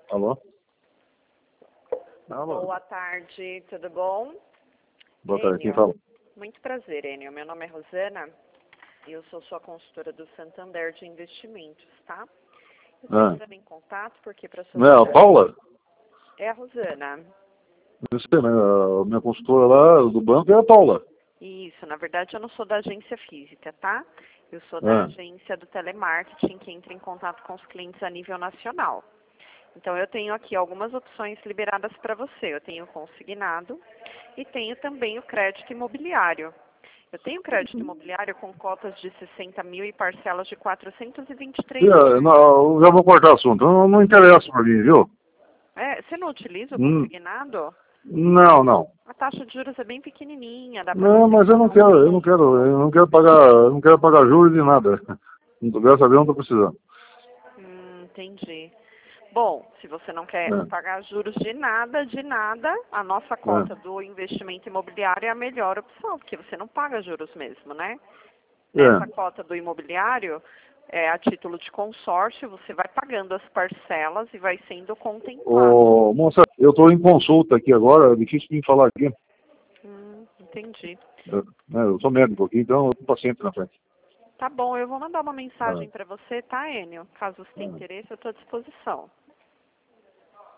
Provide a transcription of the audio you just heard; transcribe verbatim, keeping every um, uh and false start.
Alô? Alô? Boa tarde, tudo bom? Boa tarde, quem Enio, fala? muito prazer, Enio. Meu nome é Rosana e eu sou sua consultora do Santander de Investimentos, tá? Eu estou Ah. entrando em contato porque para Não é a Paula? É a Rosana. Não sei, né? A minha consultora lá do banco é a Paula. Isso, na verdade eu não sou da agência física, tá? Eu sou da Ah. agência do telemarketing que entra em contato com os clientes a nível nacional. Então eu tenho aqui algumas opções liberadas para você. Eu tenho consignado e tenho também o crédito imobiliário. Eu tenho crédito imobiliário com cotas de sessenta mil e parcelas de quatrocentos e vinte e três É, reais. não, eu já vou cortar o assunto. Não, não interessa pra mim, viu? É, você não utiliza o Hum, consignado? Não, não. A taxa de juros é bem pequenininha, dá para Não, você mas eu não colocar quero, um eu não quero, eu não quero pagar, eu não quero pagar juros de nada. Graças a Deus não tô precisando. Hum, entendi. Bom, se você não quer É, pagar juros de nada, de nada, a nossa é. cota do investimento imobiliário é a melhor opção, porque você não paga juros mesmo, né? Nessa É. cota do imobiliário, é, a título de consórcio, você vai pagando as parcelas e vai sendo contemplado. Ô, moça, eu tô em consulta aqui agora, é difícil de me falar aqui. Hum, entendi. É, né, eu sou médico aqui, então eu tô paciente na frente. Tá bom, eu vou mandar uma Ah, mensagem para você, tá, Enio? Caso você tenha ah. interesse, eu estou à disposição.